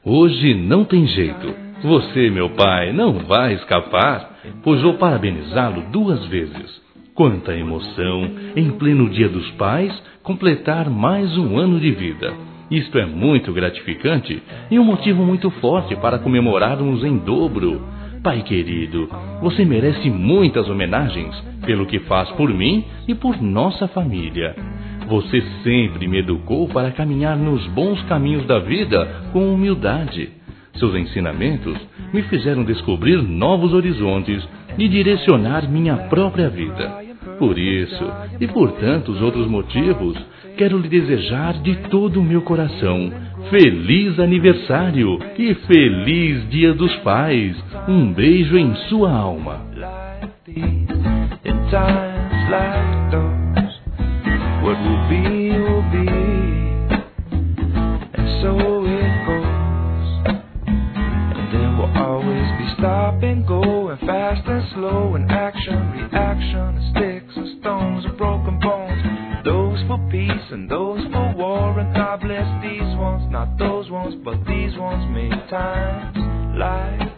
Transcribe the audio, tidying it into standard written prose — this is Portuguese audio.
Hoje não tem jeito. Você, meu pai, não vai escapar, pois vou parabenizá-lo 2 vezes. Quanta emoção, em pleno Dia dos Pais, completar mais um ano de vida. Isto é muito gratificante e um motivo muito forte para comemorarmos em dobro. Pai querido, você merece muitas homenagens pelo que faz por mim e por nossa família. Você sempre me educou para caminhar nos bons caminhos da vida com humildade. Seus ensinamentos me fizeram descobrir novos horizontes e direcionar minha própria vida. Por isso, e por tantos outros motivos, quero lhe desejar de todo o meu coração feliz aniversário e feliz Dia dos Pais. Um beijo em sua alma. What will be, and so it goes. And then we'll always be stop and go, and fast and slow, and action, reaction, and sticks and stones and broken bones. Those for peace and those for war, and God bless these ones, not those ones, but these ones. Many times life